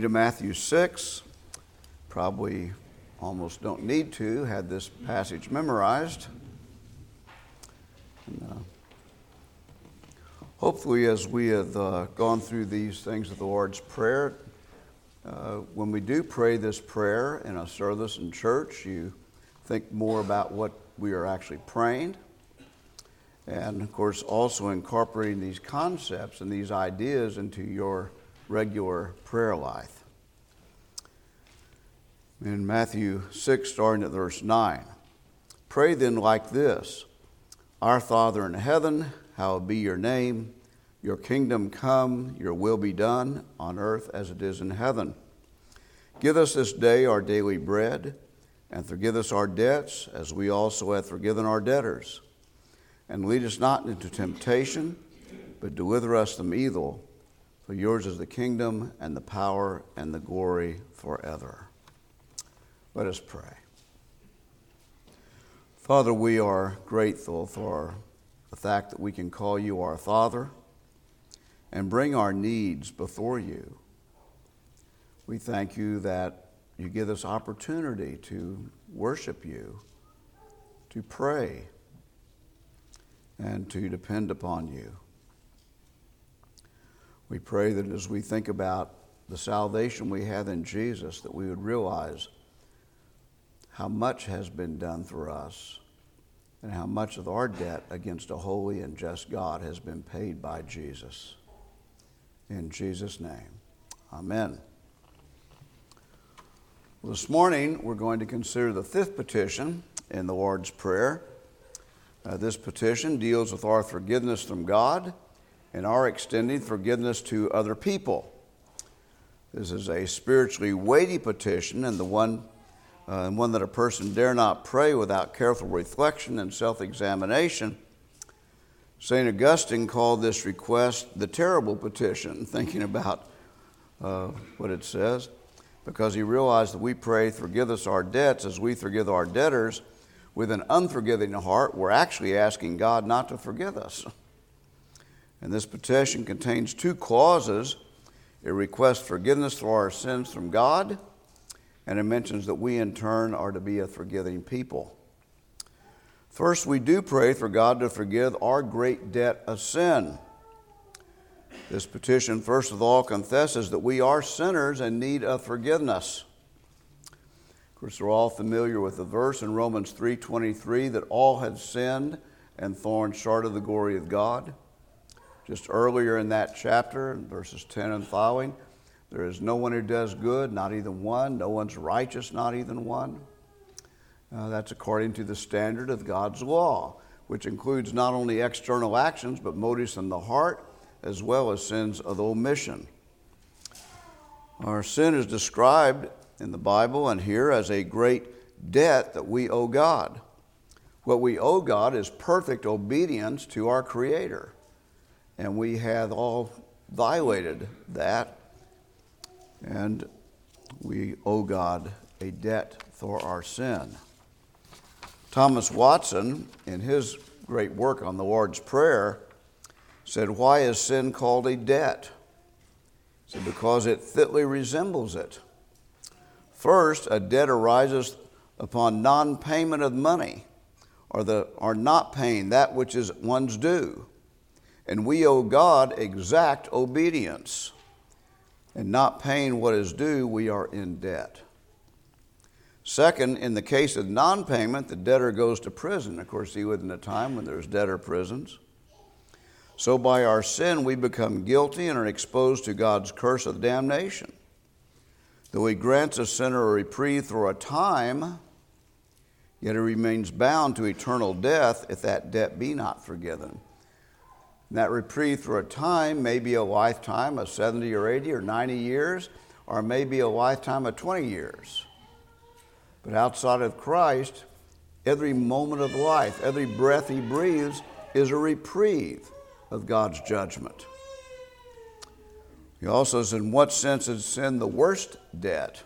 To Matthew 6, probably almost don't need to, had this passage memorized. And, hopefully as we have gone through these things of the Lord's Prayer, when we do pray this prayer in a service in church, you think more about what we are actually praying. And of course also incorporating these concepts and these ideas into your regular prayer life. In Matthew 6, starting at verse 9, pray then like this: Our Father in heaven, hallowed be your name. Your kingdom come, your will be done on earth as it is in heaven. Give us this day our daily bread, and forgive us our debts as we also have forgiven our debtors. And lead us not into temptation, but deliver us from evil. For yours is the kingdom and the power and the glory forever. Let us pray. Father, we are grateful for the fact that we can call you our Father and bring our needs before you. We thank you that you give us opportunity to worship you, to pray, and to depend upon you. We pray that as we think about the salvation we have in Jesus, that we would realize how much has been done for us and how much of our debt against a holy and just God has been paid by Jesus. In Jesus' name, amen. Well, this morning we're going to consider the fifth petition in the Lord's Prayer. This petition deals with our forgiveness from God and our extending forgiveness to other people. This is a spiritually weighty petition and one that a person dare not pray without careful reflection and self-examination. St. Augustine called this request the terrible petition, thinking about what it says, because he realized that we pray, forgive us our debts as we forgive our debtors. With an unforgiving heart, we're actually asking God not to forgive us. And this petition contains two clauses. It requests forgiveness for our sins from God, and it mentions that we in turn are to be a forgiving people. First, we do pray for God to forgive our great debt of sin. This petition, first of all, confesses that we are sinners and need of forgiveness. Of course, we're all familiar with the verse in Romans 3:23 that all have sinned and fallen short of the glory of God. Just earlier in that chapter, in verses 10 and following, there is no one who does good, not even one. No one's righteous, not even one. That's according to the standard of God's law, which includes not only external actions, but motives in the heart, as well as sins of omission. Our sin is described in the Bible and here as a great debt that we owe God. What we owe God is perfect obedience to our Creator. And we have all violated that, and we owe God a debt for our sin. Thomas Watson, in his great work on the Lord's Prayer, said, why is sin called a debt? He said, because it fitly resembles it. First, a debt arises upon non-payment of money, or not paying that which is one's due. And we owe God exact obedience. And not paying what is due, we are in debt. Second, in the case of non-payment, the debtor goes to prison. Of course, he lived in a time when there's debtor prisons. So by our sin, we become guilty and are exposed to God's curse of damnation. Though he grants a sinner a reprieve for a time, yet he remains bound to eternal death if that debt be not forgiven. And that reprieve for a time may be a lifetime of 70 or 80 or 90 years, or maybe a lifetime of 20 years. But outside of Christ, every moment of life, every breath he breathes is a reprieve of God's judgment. He also says, in what sense is sin the worst debt?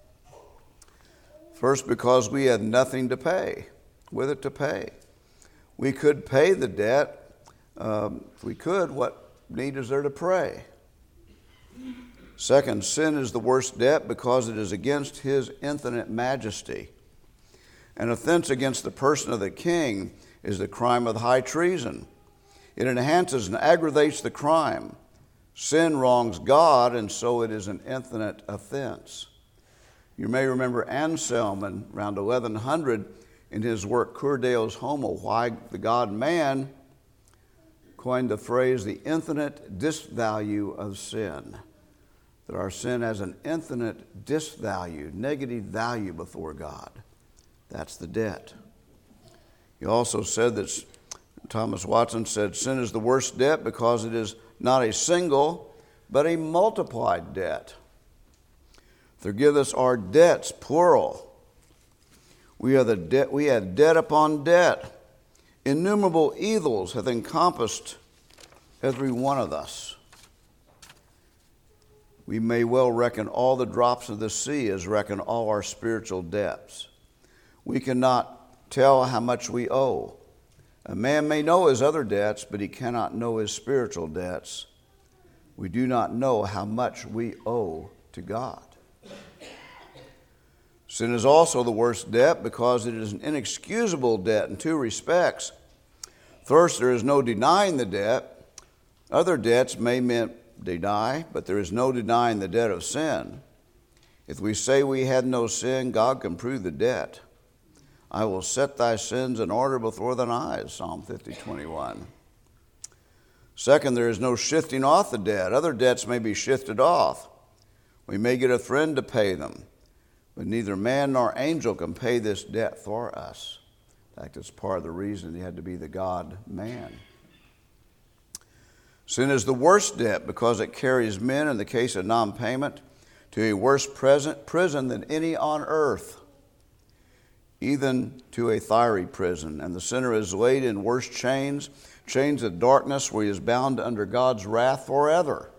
First, because we have nothing to pay, with it to pay. We could pay the debt. If we could, what need is there to pray? Second, sin is the worst debt because it is against his infinite majesty. An offense against the person of the king is the crime of high treason. It enhances and aggravates the crime. Sin wrongs God, and so it is an infinite offense. You may remember Anselm in around 1100 in his work Cur Deus Homo, Why the God-Man, coined the phrase the infinite disvalue of sin. That our sin has an infinite disvalue, negative value before God. That's the debt. He also said that, Thomas Watson said, sin is the worst debt because it is not a single, but a multiplied debt. Forgive us our debts, plural. We had debt upon debt. Innumerable evils have encompassed every one of us. We may well reckon all the drops of the sea as reckon all our spiritual debts. We cannot tell how much we owe. A man may know his other debts, but he cannot know his spiritual debts. We do not know how much we owe to God. Sin is also the worst debt because it is an inexcusable debt in two respects. First, there is no denying the debt. Other debts may deny, but there is no denying the debt of sin. If we say we had no sin, God can prove the debt. I will set thy sins in order before thine eyes, Psalm 50:21. Second, there is no shifting off the debt. Other debts may be shifted off. We may get a friend to pay them, but neither man nor angel can pay this debt for us. In fact, it's part of the reason he had to be the God-man. Sin is the worst debt because it carries men, in the case of non-payment, to a worse prison than any on earth, even to a fiery prison. And the sinner is laid in worse chains, chains of darkness, where he is bound under God's wrath forever.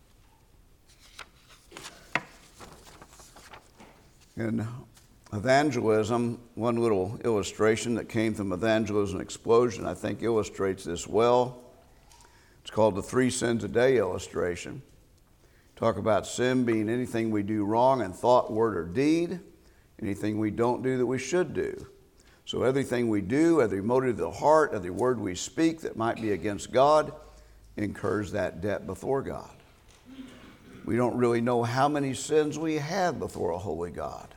In evangelism, one little illustration that came from Evangelism Explosion, I think, illustrates this well. It's called the 3 sins a day illustration. Talk about sin being anything we do wrong in thought, word, or deed, anything we don't do that we should do. So everything we do, every motive of the heart, every word we speak that might be against God, incurs that debt before God. We don't really know how many sins we have before a holy God.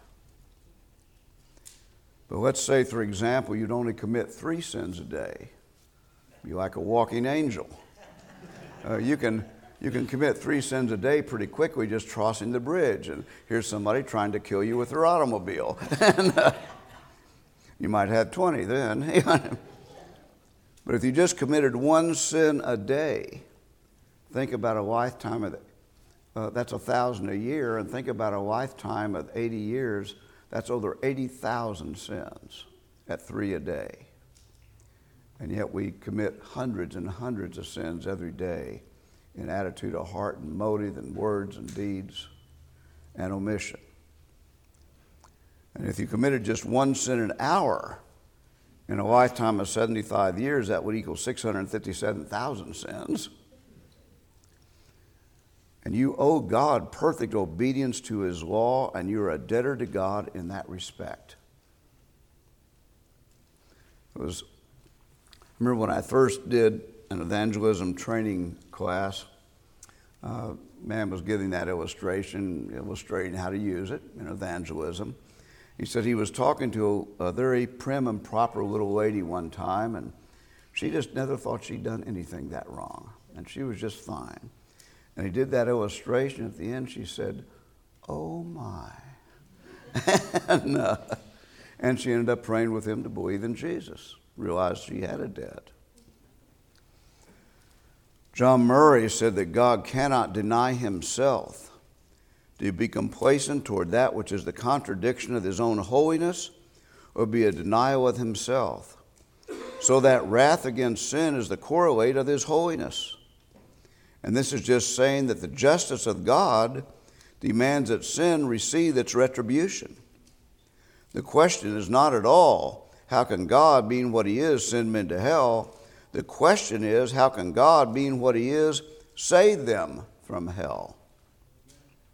But let's say, for example, you'd only commit 3 sins a day. Be like a walking angel. You can commit 3 sins a day pretty quickly just crossing the bridge, and here's somebody trying to kill you with their automobile. And you might have 20 then. But if you just committed 1 sin a day, think about a lifetime of that's 1,000 a year, and think about a lifetime of 80 years. That's over 80,000 sins at 3 a day. And yet we commit hundreds and hundreds of sins every day in attitude of heart and motive and words and deeds and omission. And if you committed just 1 sin an hour in a lifetime of 75 years, that would equal 657,000 sins. And you owe God perfect obedience to his law, and you're a debtor to God in that respect. I remember when I first did an evangelism training class, man was giving that illustration, illustrating how to use it in evangelism. He said he was talking to a very prim and proper little lady one time, and she just never thought she'd done anything that wrong, and she was just fine. And he did that illustration. At the end, she said, "Oh my." And she ended up praying with him to believe in Jesus, realized she had a debt. John Murray said that God cannot deny himself. To be complacent toward that which is the contradiction of his own holiness would be a denial of himself. So that wrath against sin is the correlate of his holiness. And this is just saying that the justice of God demands that sin receive its retribution. The question is not at all, how can God, being what he is, send men to hell? The question is, how can God, being what he is, save them from hell?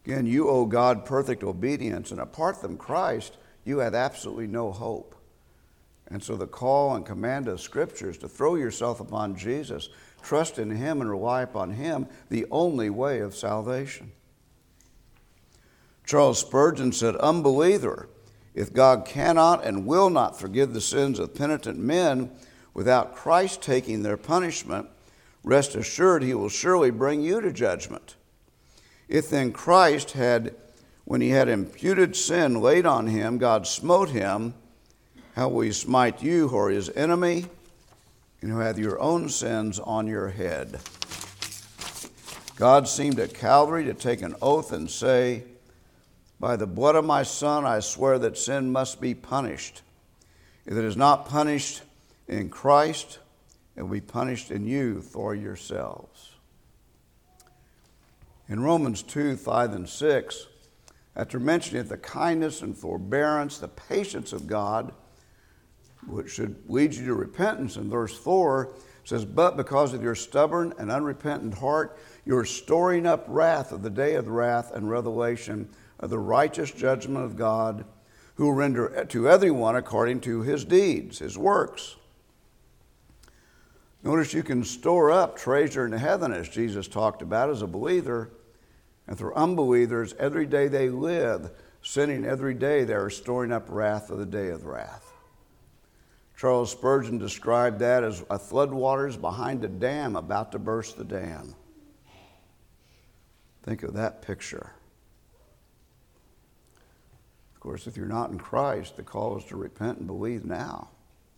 Again, you owe God perfect obedience, and apart from Christ, you have absolutely no hope. And so the call and command of Scripture is to throw yourself upon Jesus, trust in Him and rely upon Him, the only way of salvation. Charles Spurgeon said, "Unbeliever, if God cannot and will not forgive the sins of penitent men without Christ taking their punishment, rest assured He will surely bring you to judgment. If then Christ had, when He had imputed sin laid on Him, God smote Him, how will He smite you who are His enemy and who have your own sins on your head?" God seemed at Calvary to take an oath and say, "By the blood of my Son, I swear that sin must be punished. If it is not punished in Christ, it will be punished in you for yourselves." In Romans 2, 5, and 6, after mentioning the kindness and forbearance, the patience of God, which should lead you to repentance, in verse 4, it says, "But because of your stubborn and unrepentant heart, you are storing up wrath of the day of wrath and revelation of the righteous judgment of God, who will render to everyone according to his deeds," his works. Notice you can store up treasure in heaven, as Jesus talked about, as a believer. And for unbelievers, every day they live, sinning every day, they are storing up wrath for the day of wrath. Charles Spurgeon described that as a floodwaters behind a dam about to burst the dam. Think of that picture. Of course, if you're not in Christ, the call is to repent and believe now.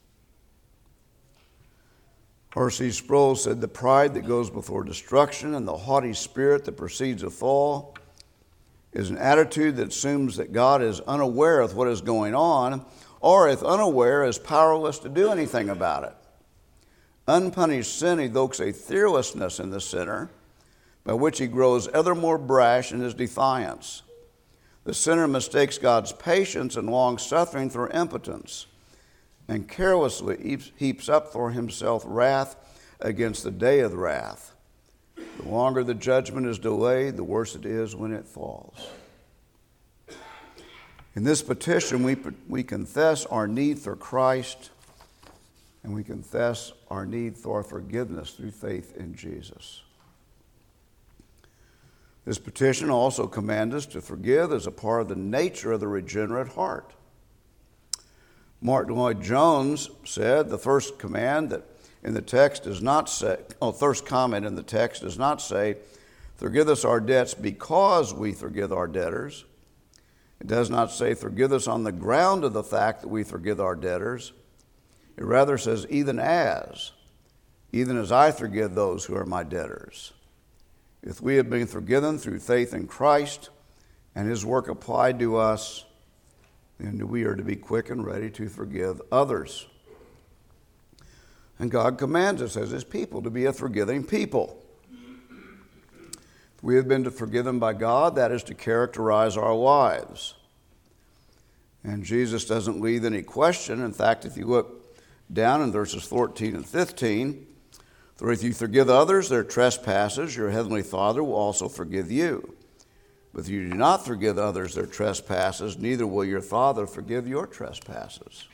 R.C. Sproul said, "The pride that goes before destruction and the haughty spirit that precedes a fall is an attitude that assumes that God is unaware of what is going on, or if unaware, is powerless to do anything about it. Unpunished sin evokes a fearlessness in the sinner, by which he grows ever more brash in his defiance. The sinner mistakes God's patience and long-suffering for impotence, and carelessly heaps up for himself wrath against the day of wrath. The longer the judgment is delayed, the worse it is when it falls." In this petition, we confess our need for Christ, and we confess our need for forgiveness through faith in Jesus. This petition also commands us to forgive as a part of the nature of the regenerate heart. Martin Lloyd-Jones said the first command that in the text does not say, first comment in the text does not say, "Forgive us our debts because we forgive our debtors." It does not say, "Forgive us on the ground of the fact that we forgive our debtors." It rather says, even as I forgive those who are my debtors." If we have been forgiven through faith in Christ and His work applied to us, then we are to be quick and ready to forgive others. And God commands us as His people to be a forgiving people. If we have been forgiven by God, that is to characterize our lives. And Jesus doesn't leave any question. In fact, if you look down in verses 14 and 15, "For if you forgive others their trespasses, your heavenly Father will also forgive you. But if you do not forgive others their trespasses, neither will your Father forgive your trespasses."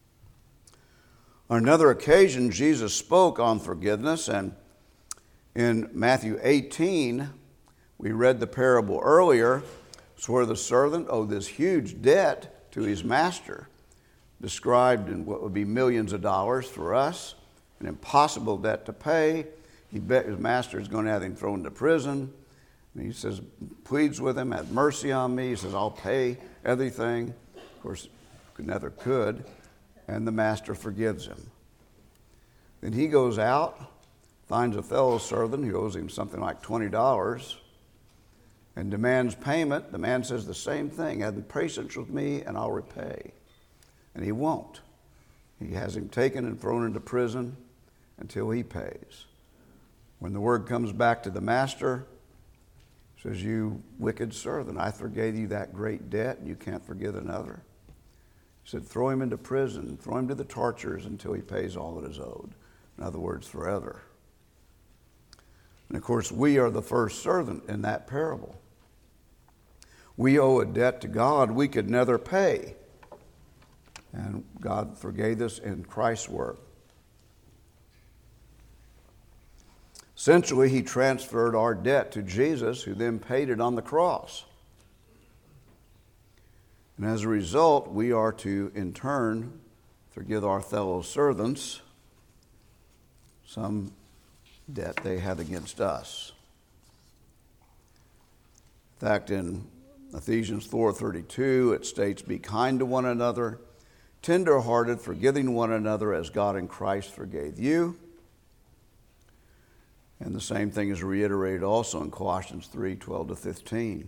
On another occasion, Jesus spoke on forgiveness, and in Matthew 18, we read the parable earlier. It's where the servant owed this huge debt to his master, described in what would be millions of dollars for us, an impossible debt to pay. He bet his master is going to have him thrown into prison. And he says, pleads with him, "Have mercy on me." He says, "I'll pay everything." Of course, never could. And the master forgives him. Then he goes out, finds a fellow servant who owes him something like $20 and demands payment. The man says the same thing: "Have patience with me and I'll repay." And he won't. He has him taken and thrown into prison until he pays. When the word comes back to the master, says, "You wicked servant, I forgave you that great debt, and you can't forgive another." He said, "Throw him into prison, throw him to the tortures until he pays all that is owed." In other words, forever. And of course, we are the first servant in that parable. We owe a debt to God we could never pay. And God forgave us in Christ's work. Essentially, he transferred our debt to Jesus, who then paid it on the cross. And as a result, we are to, in turn, forgive our fellow servants some debt they had against us. In fact, in Ephesians 4:32, it states, "Be kind to one another, tender-hearted, forgiving one another as God in Christ forgave you." And the same thing is reiterated also in Colossians 3:12-15.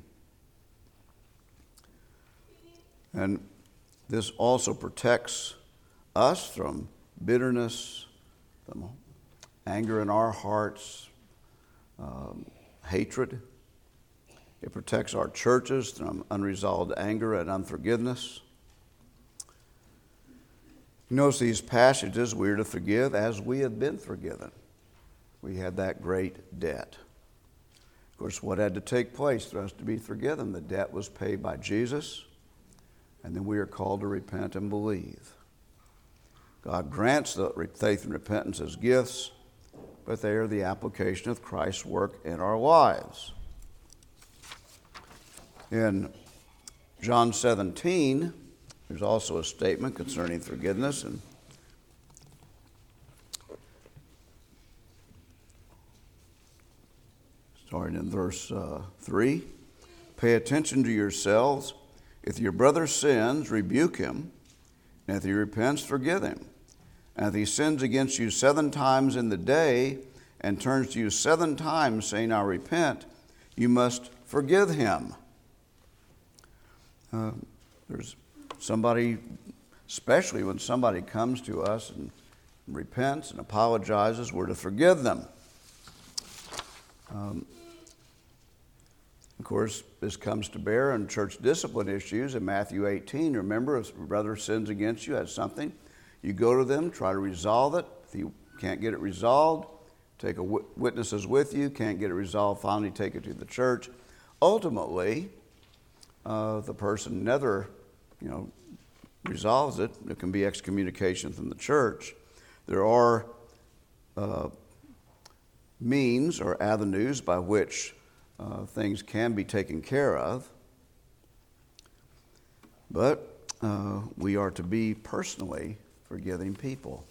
And this also protects us from bitterness, from anger in our hearts, hatred. It protects our churches from unresolved anger and unforgiveness. Notice these passages, we are to forgive as we have been forgiven. We had that great debt. Of course, what had to take place for us to be forgiven? The debt was paid by Jesus, and then we are called to repent and believe. God grants the faith and repentance as gifts, but they are the application of Christ's work in our lives. In John 17, there's also a statement concerning forgiveness, and starting in verse 3, "Pay attention to yourselves. If your brother sins, rebuke him, and if he repents, forgive him. And if he sins against you 7 times in the day and turns to you 7 times saying, 'I repent,' you must forgive him." There's somebody, especially when somebody comes to us and repents and apologizes, we're to forgive them. Of course, this comes to bear in church discipline issues in Matthew 18. Remember, if a brother sins against you, has something, you go to them, try to resolve it. If you can't get it resolved, take witnesses with you. Can't get it resolved, finally take it to the church. Ultimately, the person never, resolves it. It can be excommunication from the church. There are means or avenues by which things can be taken care of, but we are to be personally forgiving people.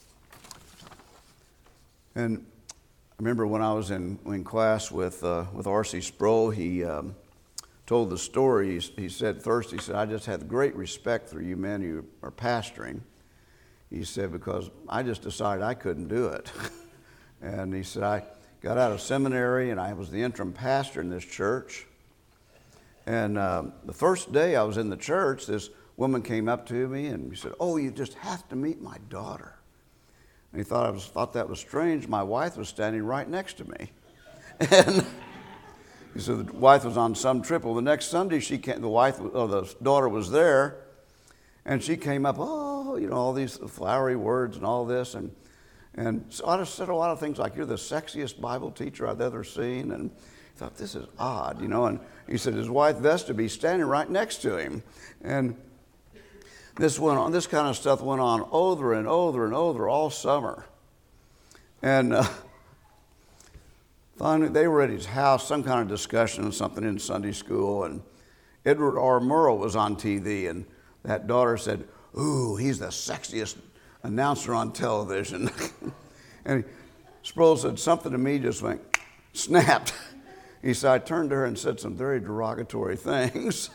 And I remember when I was in class with R.C. Sproul, he told the story. He said, I just had great respect for you men who are pastoring. He said, because I just decided I couldn't do it. And he said, I got out of seminary and I was the interim pastor in this church. And the first day I was in the church, this woman came up to me and he said, "Oh, you just have to meet my daughter." And he thought that was strange. My wife was standing right next to me. And he said the wife was on some trip. Well, the next Sunday the daughter was there, and she came up, all these flowery words and all this, and so I just said a lot of things like, "You're the sexiest Bible teacher I've ever seen," and I thought, this is odd, and he said his wife Vesta be standing right next to him, and this went on. This kind of stuff went on over and over and over all summer, and finally, they were at his house, some kind of discussion or something in Sunday school, and Edward R. Murrow was on TV, and that daughter said, "Ooh, he's the sexiest announcer on television." And Sproul said something to me just went, snapped. He said, I turned to her and said some very derogatory things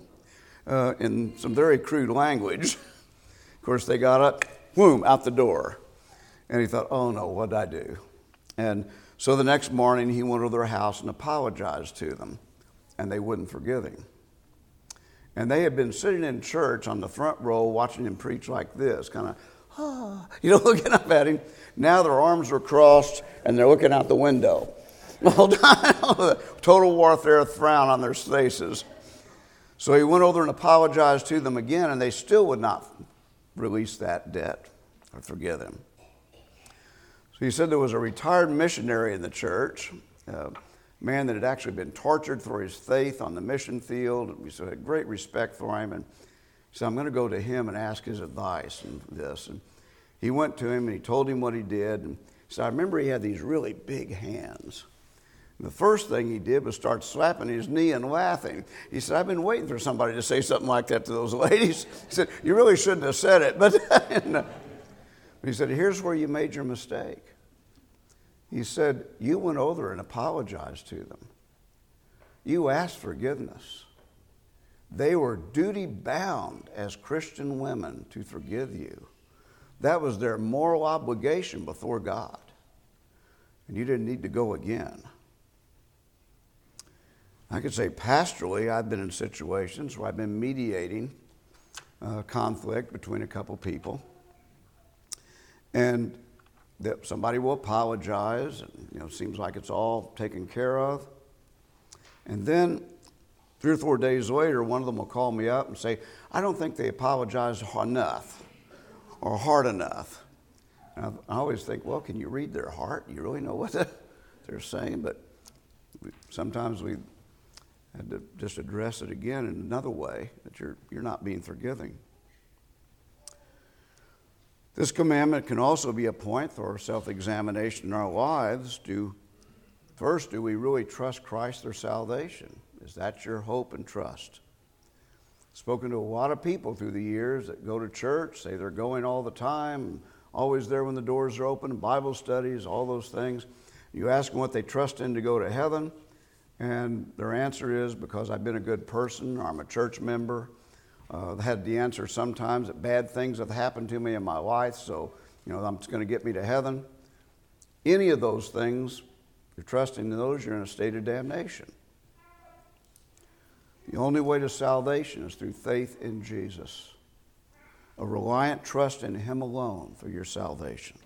in some very crude language. Of course, they got up, boom, out the door. And he thought, oh no, what'd I do? And so the next morning, he went to their house and apologized to them, and they wouldn't forgive him. And they had been sitting in church on the front row watching him preach like this, kind of, looking up at him. Now their arms are crossed, and they're looking out the window. The whole time, total warfare frown on their faces. So he went over and apologized to them again, and they still would not release that debt or forgive him. So he said there was a retired missionary in the church, a man that had actually been tortured for his faith on the mission field. And we had great respect for him. And he said, I'm going to go to him and ask his advice on this. And he went to him and he told him what he did. And he said, I remember he had these really big hands. And the first thing he did was start slapping his knee and laughing. He said, I've been waiting for somebody to say something like that to those ladies. He said, you really shouldn't have said it. But he said, here's where you made your mistake. He said, you went over and apologized to them. You asked forgiveness. They were duty bound as Christian women to forgive you. That was their moral obligation before God. And you didn't need to go again. I could say pastorally, I've been in situations where I've been mediating conflict between a couple people. And that somebody will apologize, and it seems like it's all taken care of. And then 3 or 4 days later, one of them will call me up and say, I don't think they apologized enough or hard enough. And I always think, well, can you read their heart? You really know what they're saying? But sometimes we had to just address it again in another way, that you're not being forgiving. This commandment can also be a point for self-examination in our lives. First, do we really trust Christ their salvation? Is that your hope and trust? I've spoken to a lot of people through the years that go to church, say they're going all the time, always there when the doors are open, Bible studies, all those things. You ask them what they trust in to go to heaven, and their answer is, because I've been a good person, or I'm a church member. They had the answer sometimes that bad things have happened to me in my life, so it's going to get me to heaven. Any of those things, if you're trusting in those, you're in a state of damnation. The only way to salvation is through faith in Jesus, a reliant trust in Him alone for your salvation.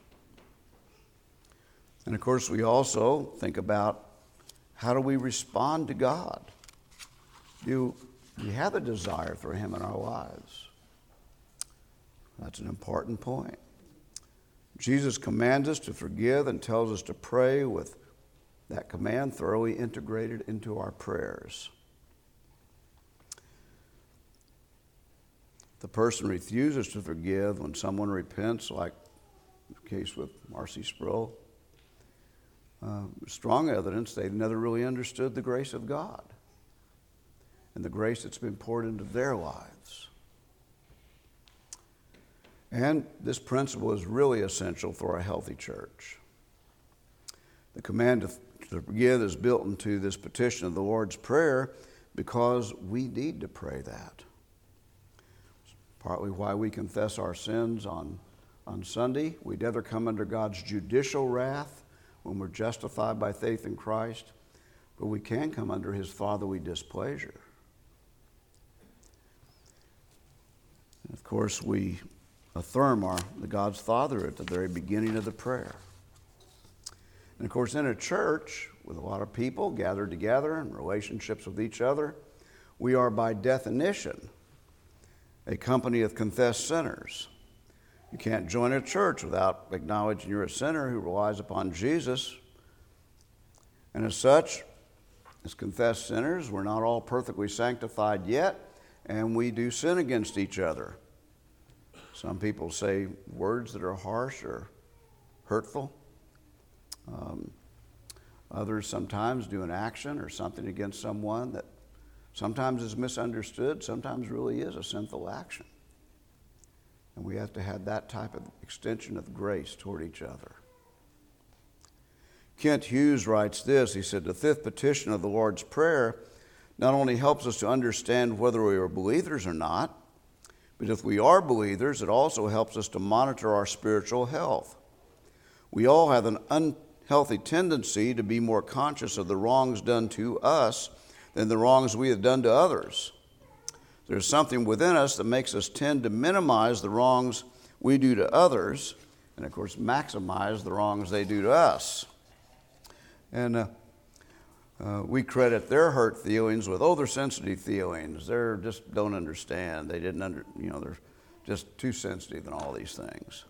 And of course, we also think about, how do we respond to God? Do we have a desire for Him in our lives? That's an important point. Jesus commands us to forgive and tells us to pray with that command thoroughly integrated into our prayers. The person refuses to forgive when someone repents, like the case with Marcy Sproul. Strong evidence they've never really understood the grace of God and the grace that's been poured into their lives. And this principle is really essential for a healthy church. The command to forgive is built into this petition of the Lord's Prayer because we need to pray that. It's partly why we confess our sins on Sunday. We never come under God's judicial wrath when we're justified by faith in Christ, but we can come under His fatherly displeasure. And of course, we affirm the God's Father at the very beginning of the prayer. And of course, in a church with a lot of people gathered together in relationships with each other, we are by definition a company of confessed sinners. You can't join a church without acknowledging you're a sinner who relies upon Jesus. And as such, as confessed sinners, we're not all perfectly sanctified yet, and we do sin against each other. Some people say words that are harsh or hurtful. Others sometimes do an action or something against someone that sometimes is misunderstood, sometimes really is a sinful action. And we have to have that type of extension of grace toward each other. Kent Hughes writes this. He said, the fifth petition of the Lord's Prayer not only helps us to understand whether we are believers or not, but if we are believers, it also helps us to monitor our spiritual health. We all have an unhealthy tendency to be more conscious of the wrongs done to us than the wrongs we have done to others. There's something within us that makes us tend to minimize the wrongs we do to others, and of course maximize the wrongs they do to us. And we credit their hurt feelings with, they're sensitive feelings. They're just don't understand. They didn't they're just too sensitive and all these things.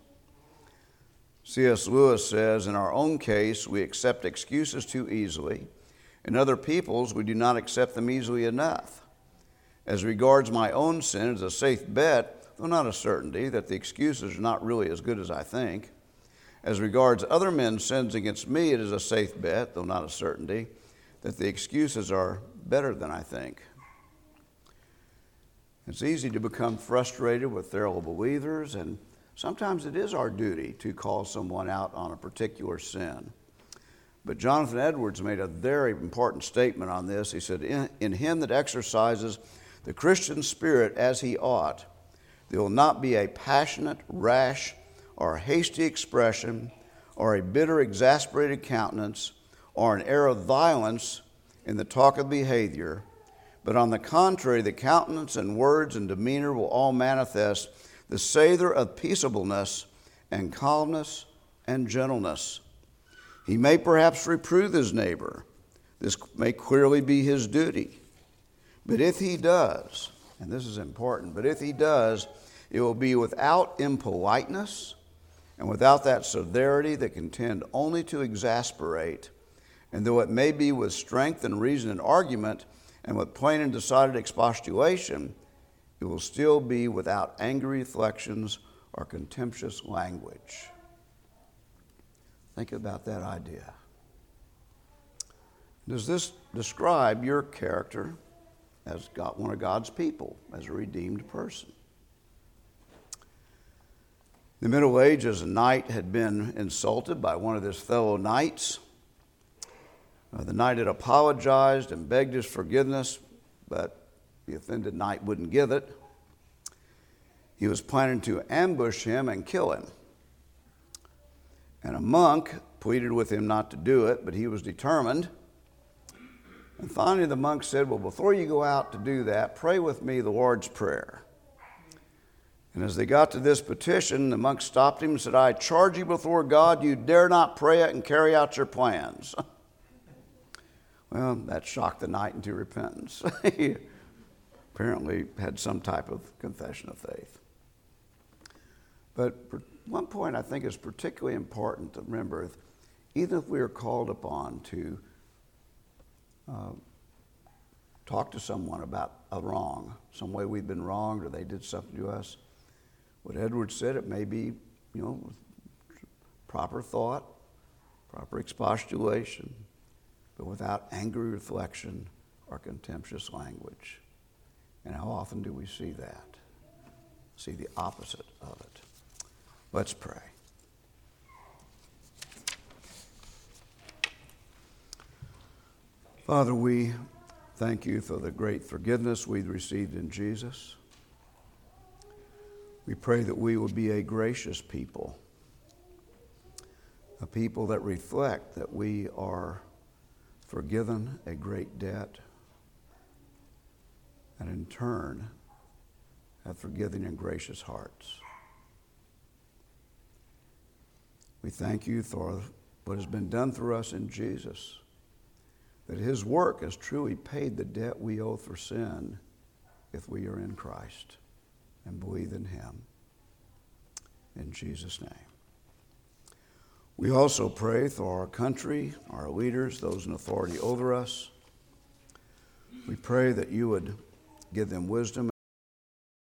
C.S. Lewis says, in our own case, we accept excuses too easily In other peoples, we do not accept them easily enough. As regards my own sin, it is a safe bet, though not a certainty, that the excuses are not really as good as I think. As regards other men's sins against me, it is a safe bet, though not a certainty, that the excuses are better than I think. It's easy to become frustrated with fellow believers, and sometimes it is our duty to call someone out on a particular sin. But Jonathan Edwards made a very important statement on this. He said, in him that exercises the Christian spirit as he ought, there will not be a passionate, rash, or hasty expression, or a bitter, exasperated countenance, or an air of violence in the talk of behavior, but on the contrary, the countenance and words and demeanor will all manifest the savor of peaceableness and calmness and gentleness. He may perhaps reprove his neighbor. This may clearly be his duty. But if he does, and this is important, but if he does, it will be without impoliteness and without that severity that can tend only to exasperate. And though it may be with strength and reason and argument and with plain and decided expostulation, it will still be without angry reflections or contemptuous language. Think about that idea. Does this describe your character as one of God's people, as a redeemed person? In the Middle Ages, a knight had been insulted by one of his fellow knights. The knight had apologized and begged his forgiveness, but the offended knight wouldn't give it. He was planning to ambush him and kill him. And a monk pleaded with him not to do it, but he was determined. And finally the monk said, well, before you go out to do that, pray with me the Lord's Prayer. And as they got to this petition, the monk stopped him and said, I charge you before God, you dare not pray it and carry out your plans. Well, that shocked the knight into repentance. He apparently had some type of confession of faith. But one point I think is particularly important to remember, even if we are called upon to talk to someone about a wrong, some way we've been wronged or they did something to us, what Edwards said, it may be, with proper thought, proper expostulation, but without angry reflection or contemptuous language. And how often do we see that? See the opposite of it. Let's pray. Father, we thank you for the great forgiveness we've received in Jesus. We pray that we will be a gracious people, a people that reflect that we are forgiven a great debt, and in turn have forgiving and gracious hearts. We thank you for what has been done for us in Jesus, that his work has truly paid the debt we owe for sin if we are in Christ and believe in him. In Jesus' name. We also pray for our country, our leaders, those in authority over us. We pray that you would give them wisdom